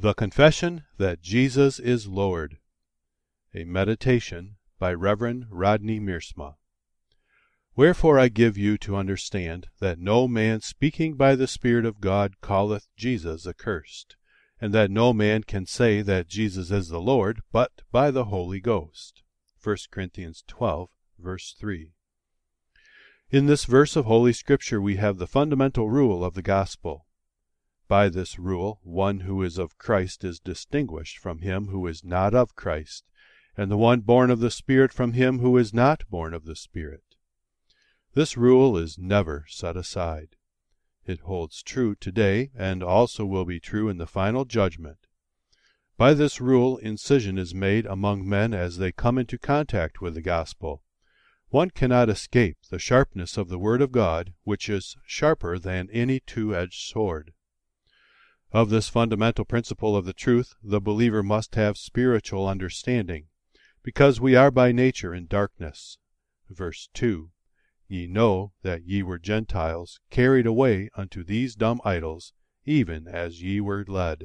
The Confession that Jesus is Lord. A Meditation by Reverend Rodney Miersma. Wherefore I give you to understand that no man speaking by the Spirit of God calleth Jesus accursed, and that no man can say that Jesus is the Lord but by the Holy Ghost. 1 Corinthians 12, verse 3. In this verse of Holy Scripture we have the fundamental rule of the gospel. By this rule, one who is of Christ is distinguished from him who is not of Christ, and the one born of the Spirit from him who is not born of the Spirit. This rule is never set aside. It holds true today, and also will be true in the final judgment. By this rule, incision is made among men as they come into contact with the gospel. One cannot escape the sharpness of the Word of God, which is sharper than any two-edged sword. Of this fundamental principle of the truth, the believer must have spiritual understanding, because we are by nature in darkness. Verse 2, Ye know that ye were Gentiles, carried away unto these dumb idols, even as ye were led.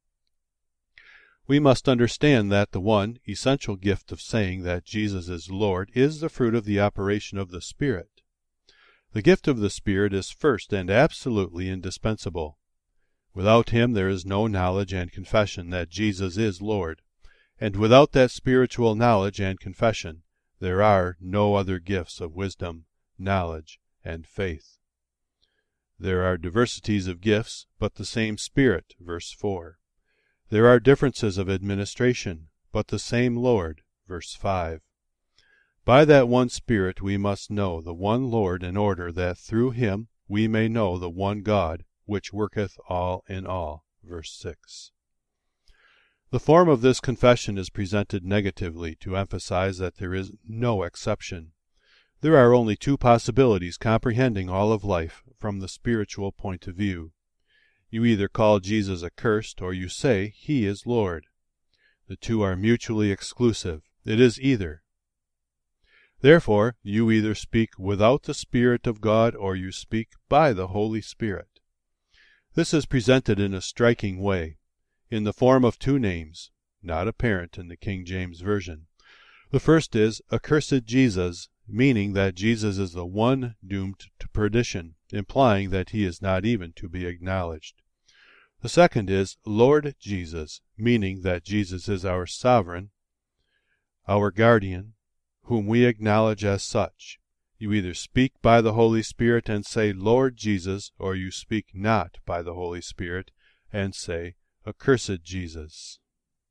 We must understand that the one essential gift of saying that Jesus is Lord is the fruit of the operation of the Spirit. The gift of the Spirit is first and absolutely indispensable. Without him there is no knowledge and confession that Jesus is Lord, and without that spiritual knowledge and confession there are no other gifts of wisdom, knowledge, and faith. There are diversities of gifts, but the same Spirit, verse 4. There are differences of administration, but the same Lord, verse 5. By that one Spirit we must know the one Lord in order that through him we may know the one God, which worketh all in all. Verse 6. The form of this confession is presented negatively to emphasize that there is no exception. There are only two possibilities comprehending all of life from the spiritual point of view. You either call Jesus accursed or you say he is Lord. The two are mutually exclusive. It is either. Therefore, you either speak without the Spirit of God or you speak by the Holy Spirit. This is presented in a striking way, in the form of two names, not apparent in the King James Version. The first is Accursed Jesus, meaning that Jesus is the one doomed to perdition, implying that he is not even to be acknowledged. The second is Lord Jesus, meaning that Jesus is our sovereign, our guardian, whom we acknowledge as such. You either speak by the Holy Spirit and say, Lord Jesus, or you speak not by the Holy Spirit and say, Accursed Jesus.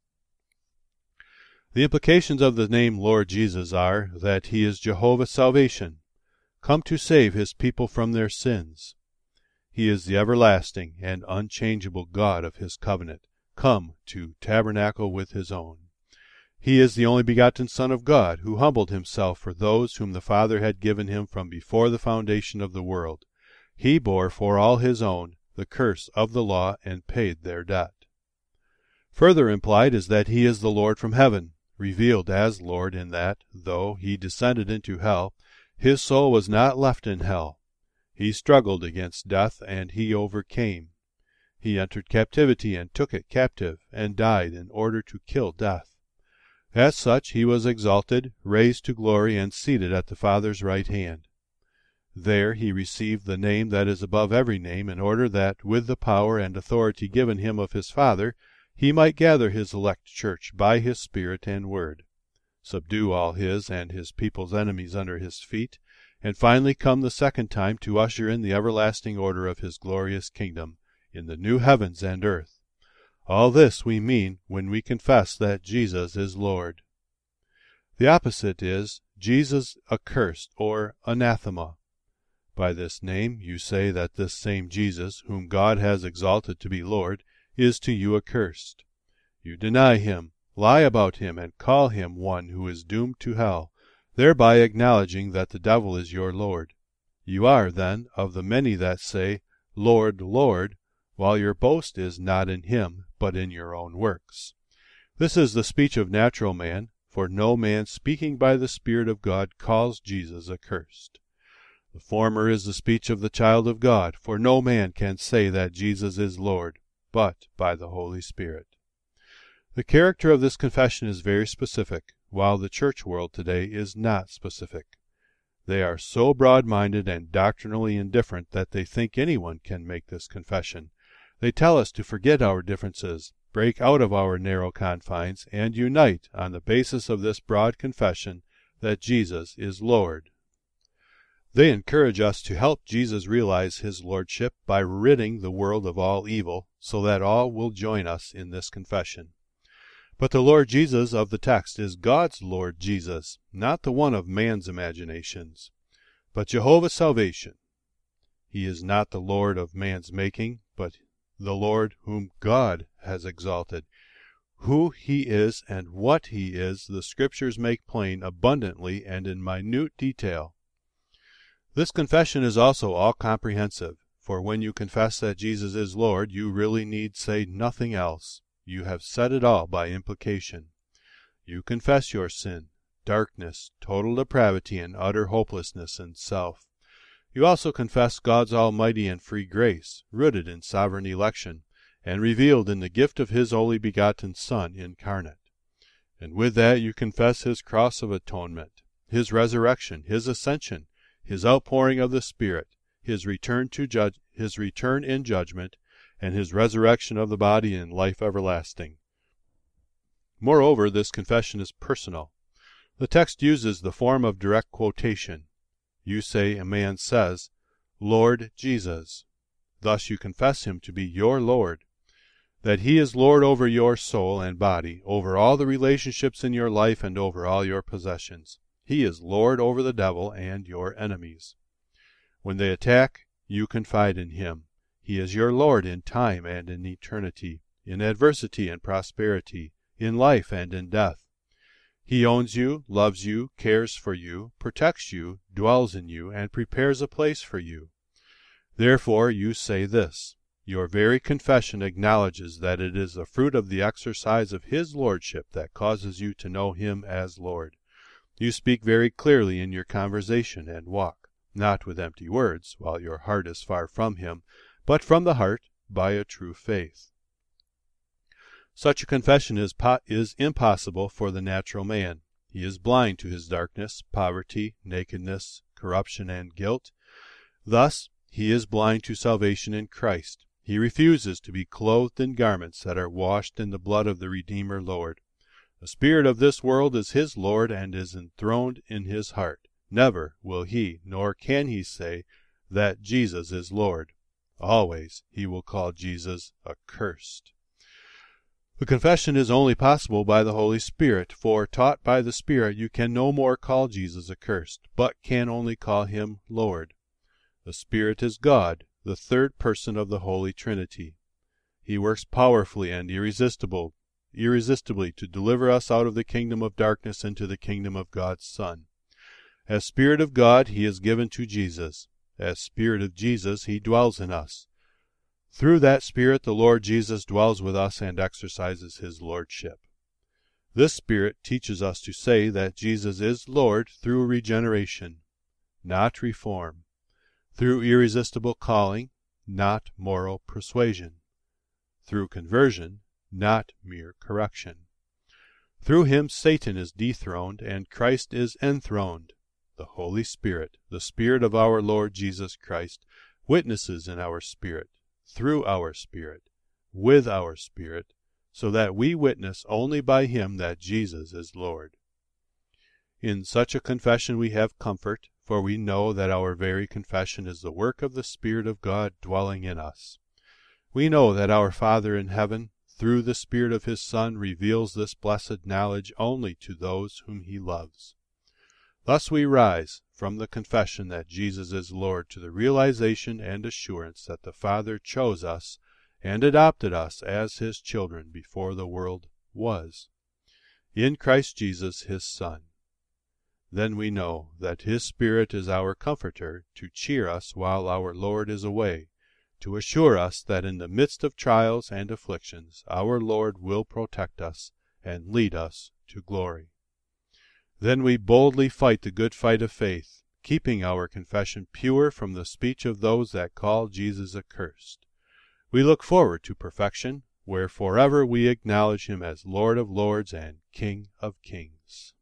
The implications of the name Lord Jesus are that he is Jehovah's salvation, come to save his people from their sins. He is the everlasting and unchangeable God of his covenant, come to tabernacle with his own. He is the only begotten Son of God, who humbled himself for those whom the Father had given him from before the foundation of the world. He bore for all his own the curse of the law and paid their debt. Further implied is that he is the Lord from heaven, revealed as Lord in that, though he descended into hell, his soul was not left in hell. He struggled against death, and he overcame. He entered captivity and took it captive, and died in order to kill death. As such he was exalted, raised to glory, and seated at the Father's right hand. There he received the name that is above every name, in order that, with the power and authority given him of his Father, he might gather his elect church by his Spirit and word, subdue all his and his people's enemies under his feet, and finally come the second time to usher in the everlasting order of his glorious kingdom in the new heavens and earth. All this we mean when we confess that Jesus is Lord. The opposite is Jesus accursed or anathema. By this name you say that this same Jesus, whom God has exalted to be Lord, is to you accursed. You deny him, lie about him, and call him one who is doomed to hell, thereby acknowledging that the devil is your Lord. You are, then, of the many that say, Lord, Lord, while your boast is not in him, but in your own works. This is the speech of natural man, for no man speaking by the Spirit of God calls Jesus accursed. The former is the speech of the child of God, for no man can say that Jesus is Lord, but by the Holy Spirit. The character of this confession is very specific, while the church world today is not specific. They are so broad-minded and doctrinally indifferent that they think anyone can make this confession. They tell us to forget our differences, break out of our narrow confines, and unite on the basis of this broad confession that Jesus is Lord. They encourage us to help Jesus realize his lordship by ridding the world of all evil, so that all will join us in this confession. But the Lord Jesus of the text is God's Lord Jesus, not the one of man's imaginations, but Jehovah's salvation. He is not the Lord of man's making, but the Lord whom God has exalted. Who he is and what he is, the Scriptures make plain abundantly and in minute detail. This confession is also all-comprehensive, for when you confess that Jesus is Lord, you really need say nothing else. You have said it all by implication. You confess your sin, darkness, total depravity, and utter hopelessness in self. You also confess God's almighty and free grace, rooted in sovereign election, and revealed in the gift of his only begotten Son incarnate. And with that you confess his cross of atonement, his resurrection, his ascension, his outpouring of the Spirit, his return in judgment, and his resurrection of the body in life everlasting. Moreover, this confession is personal. The text uses the form of direct quotation. You say a man says, "Lord Jesus." Thus you confess him to be your Lord, that he is Lord over your soul and body, over all the relationships in your life, and over all your possessions. He is Lord over the devil and your enemies. When they attack, you confide in him. He is your Lord in time and in eternity, in adversity and prosperity, in life and in death. He owns you, loves you, cares for you, protects you, dwells in you, and prepares a place for you. Therefore you say this. Your very confession acknowledges that it is the fruit of the exercise of his lordship that causes you to know him as Lord. You speak very clearly in your conversation and walk, not with empty words, while your heart is far from him, but from the heart, by a true faith. Such a confession is impossible for the natural man. He is blind to his darkness, poverty, nakedness, corruption, and guilt. Thus, he is blind to salvation in Christ. He refuses to be clothed in garments that are washed in the blood of the Redeemer Lord. The spirit of this world is his Lord and is enthroned in his heart. Never will he, nor can he say, that Jesus is Lord. Always he will call Jesus accursed. The confession is only possible by the Holy Spirit, for taught by the Spirit you can no more call Jesus accursed, but can only call him Lord. The Spirit is God, the third person of the Holy Trinity. He works powerfully and irresistibly to deliver us out of the kingdom of darkness into the kingdom of God's Son. As Spirit of God, he is given to Jesus. As Spirit of Jesus, he dwells in us. Through that Spirit, the Lord Jesus dwells with us and exercises his lordship. This Spirit teaches us to say that Jesus is Lord through regeneration, not reform, through irresistible calling, not moral persuasion, through conversion, not mere correction. Through him Satan is dethroned and Christ is enthroned. The Holy Spirit, the Spirit of our Lord Jesus Christ, witnesses in our spirit, through our spirit, with our spirit, so that we witness only by him that Jesus is Lord. In such a confession we have comfort, for we know that our very confession is the work of the Spirit of God dwelling in us. We know that our Father in heaven, through the Spirit of his Son, reveals this blessed knowledge only to those whom he loves. Thus we rise from the confession that Jesus is Lord to the realization and assurance that the Father chose us and adopted us as his children before the world was, in Christ Jesus his Son. Then we know that his Spirit is our comforter to cheer us while our Lord is away, to assure us that in the midst of trials and afflictions our Lord will protect us and lead us to glory. Then we boldly fight the good fight of faith, keeping our confession pure from the speech of those that call Jesus accursed. We look forward to perfection, where forever we acknowledge him as Lord of lords and King of kings.